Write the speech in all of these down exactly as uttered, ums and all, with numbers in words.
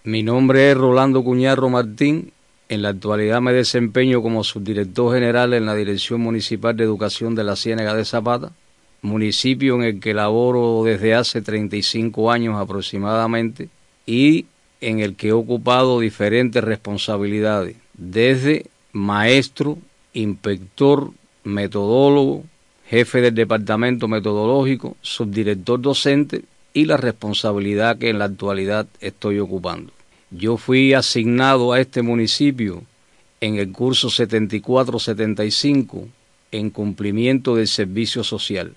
Mi nombre es Rolando Cuñarro Martín. En la actualidad me desempeño como subdirector general en la Dirección Municipal de Educación de la Ciénaga de Zapata, municipio en el que laboro desde hace treinta y cinco años aproximadamente y en el que he ocupado diferentes responsabilidades, desde maestro, inspector, metodólogo, jefe del departamento metodológico, subdirector docente y la responsabilidad que en la actualidad estoy ocupando. Yo fui asignado a este municipio en el curso setenta y cuatro setenta y cinco en cumplimiento del servicio social,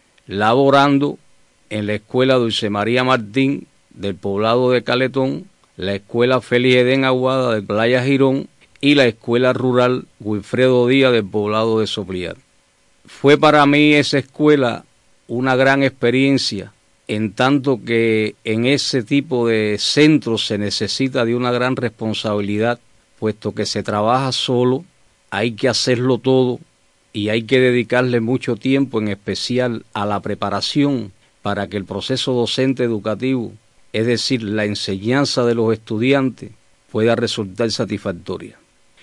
laborando en la Escuela Dulce María Martín del poblado de Caletón, la Escuela Félix Edén Aguada de Playa Girón y la Escuela Rural Wilfredo Díaz del poblado de Sopliar. Fue para mí esa escuela una gran experiencia, en tanto que en ese tipo de centros se necesita de una gran responsabilidad, puesto que se trabaja solo, hay que hacerlo todo y hay que dedicarle mucho tiempo, en especial a la preparación para que el proceso docente educativo, es decir, la enseñanza de los estudiantes, pueda resultar satisfactoria.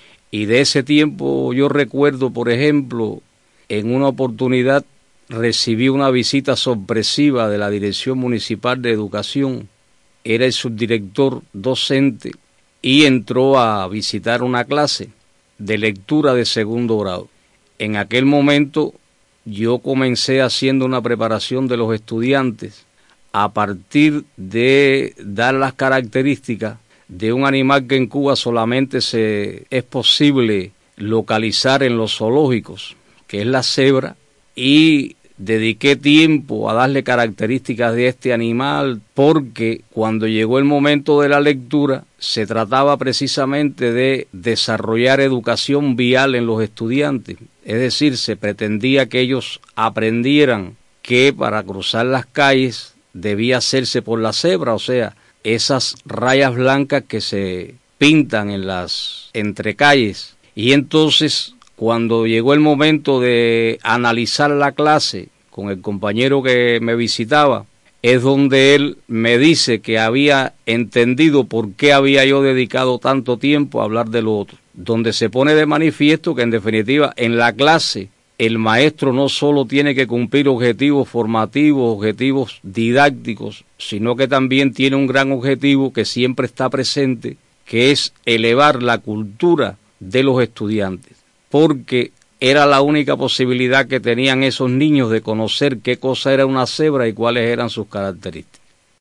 Y de ese tiempo yo recuerdo, por ejemplo, en una oportunidad recibí una visita sorpresiva de la Dirección Municipal de Educación. Era el subdirector docente y entró a visitar una clase de lectura de segundo grado. En aquel momento yo comencé haciendo una preparación de los estudiantes a partir de dar las características de un animal que en Cuba solamente se es posible localizar en los zoológicos, que es la cebra, y dediqué tiempo a darle características de este animal porque cuando llegó el momento de la lectura se trataba precisamente de desarrollar educación vial en los estudiantes, es decir, se pretendía que ellos aprendieran que para cruzar las calles debía hacerse por la cebra, o sea, esas rayas blancas que se pintan en las entrecalles. Y entonces, cuando llegó el momento de analizar la clase con el compañero que me visitaba, es donde él me dice que había entendido por qué había yo dedicado tanto tiempo a hablar de lo otro, donde se pone de manifiesto que en definitiva en la clase el maestro no solo tiene que cumplir objetivos formativos, objetivos didácticos, sino que también tiene un gran objetivo que siempre está presente, que es elevar la cultura de los estudiantes, porque era la única posibilidad que tenían esos niños de conocer qué cosa era una cebra y cuáles eran sus características.